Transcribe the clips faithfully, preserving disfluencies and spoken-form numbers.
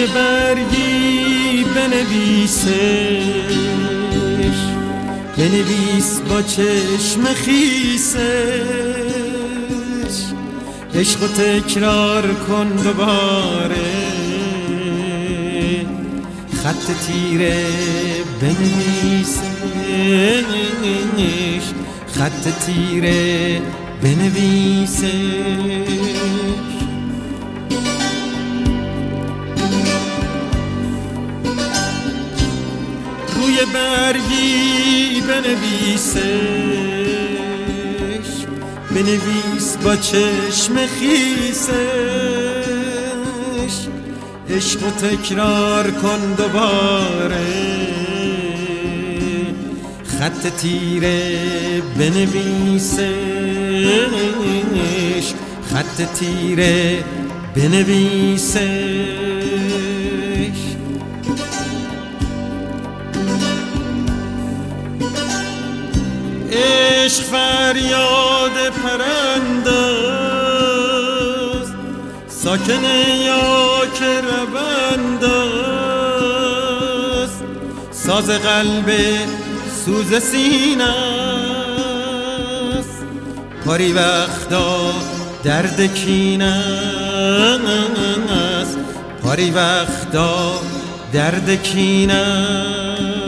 روی برگی بنویسش، بنویس با چشم خیسش، عشق و تکرار کن دوباره، خط تیره بنویسش، خط تیره بنویسش. روی برگی بنویسش، بنویس با چشم خیسش، عشق و تکرار کن دوباره، خط تیره بنویسش، خط تیره بنویسش. عشق فریاد پرنداست، ساکن یا که ربنداست، ساز قلب سوز سینه است، پاری وقتا درد کینه است، پاری وقتا درد کینه است.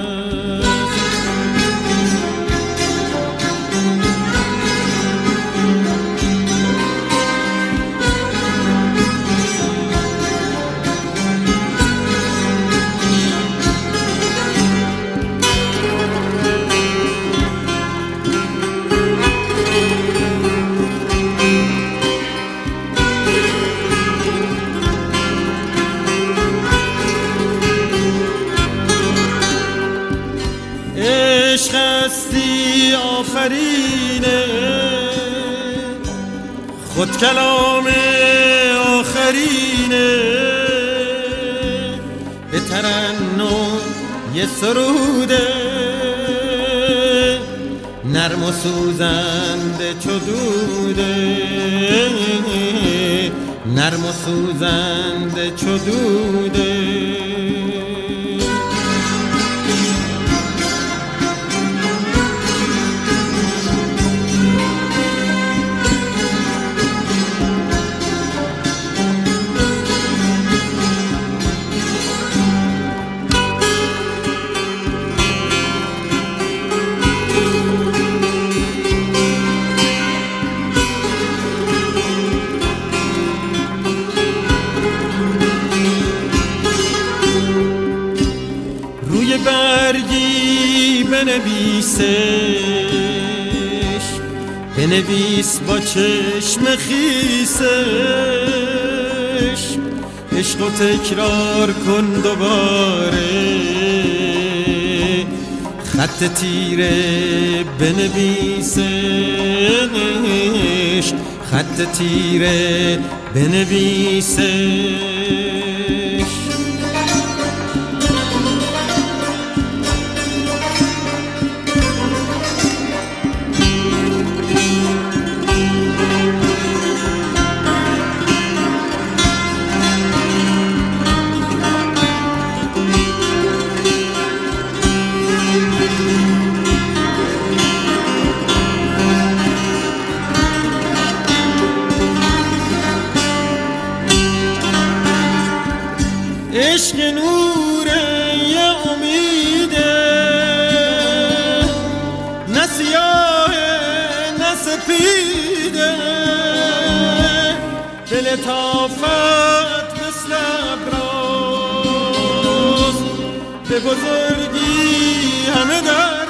عشق هستی آفرینه، خود کلام آخرینه، به ترنم یه سروده، نرم و سوزنده چو دوده، نرم و سوزنده چو دوده. روی برگی بنویسش، بنویس با چشم خیسش، عشق و تکرار کن دوباره، خط تیره بنویسش، خط تیره بنویسش. عشق نوره یه امیده، نه سیاهه نه سپیده، به لطافت مثل ابراز، به بزرگی همه دریا.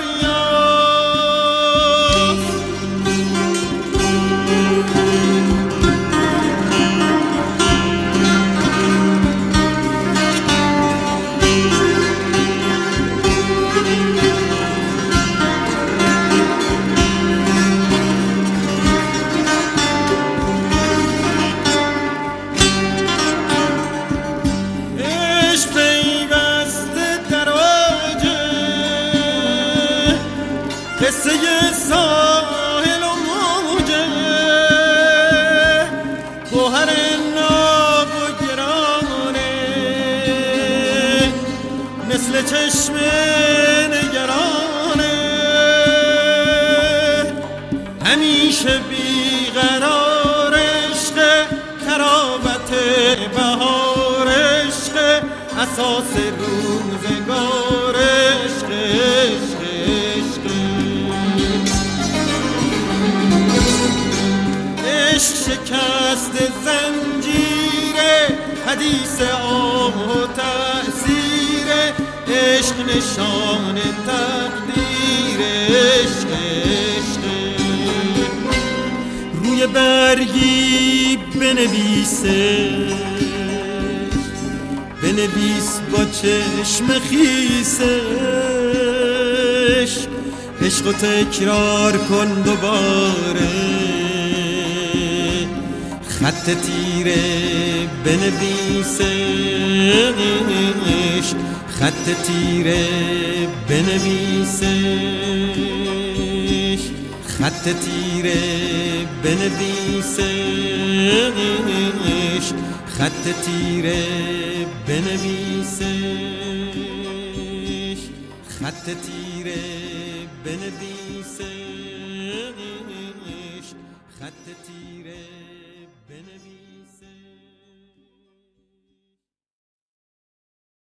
مثل چشم نگرانه همیشه بیقرار عشق تراوت بهار عشق اساس روزگار عشق عشق عشق عشق شکست زنجیر حدیث آه و تأثیر عشق نشان تقدیر عشق عشق روی برگی بنویسه بنویس با چشم خیسش عشق و تکرار کن دوباره خط تیره بنویسش خط تیره بنویسش خط تیره بنویسش خط تیره بنویسش خط تیره بنویسش خط تیره بنویسش